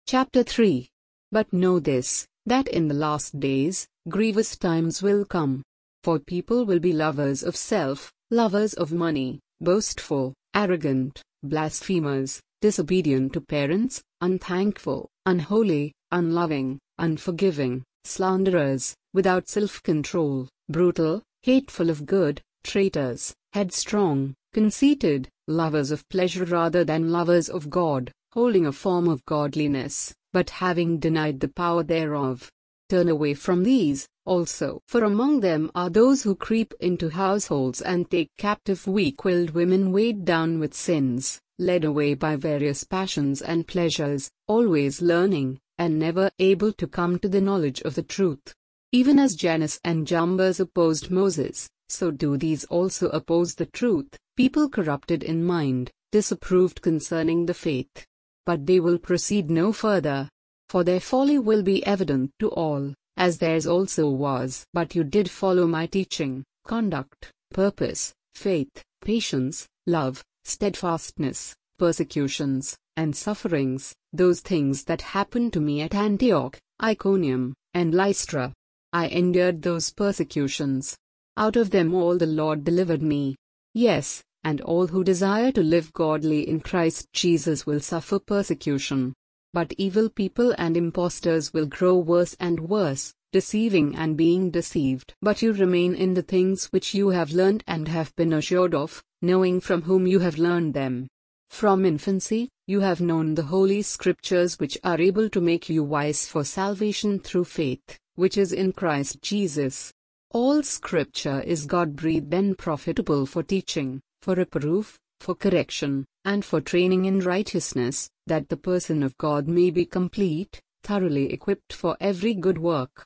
Chapter 3. But know this, that in the last days, grievous times will come. For people will be lovers of self, lovers of money, boastful, arrogant, blasphemers, disobedient to parents, unthankful, unholy, unloving, unforgiving, slanderers, without self-control, brutal, hateful of good, traitors, headstrong, conceited, lovers of pleasure rather than lovers of God, holding a form of godliness, but having denied the power thereof. Turn away from these, also. For among them are those who creep into households and take captive weak-willed women weighed down with sins, led away by various passions and pleasures, always learning, and never able to come to the knowledge of the truth. Even as Jannes and Jambres opposed Moses, so do these also oppose the truth, people corrupted in mind, disapproved concerning the faith. But they will proceed no further. For their folly will be evident to all, as theirs also was. But you did follow my teaching, conduct, purpose, faith, patience, love, steadfastness, persecutions, and sufferings, those things that happened to me at Antioch, Iconium, and Lystra. I endured those persecutions. Out of them all the Lord delivered me. Yes, and all who desire to live godly in Christ Jesus will suffer persecution. But evil people and impostors will grow worse and worse, deceiving and being deceived. But you remain in the things which you have learned and have been assured of, knowing from whom you have learned them. From infancy, you have known the Holy Scriptures, which are able to make you wise for salvation through faith, which is in Christ Jesus. All Scripture is God-breathed and profitable for teaching, for reproof, for correction, and for training in righteousness, that the person of God may be complete, thoroughly equipped for every good work.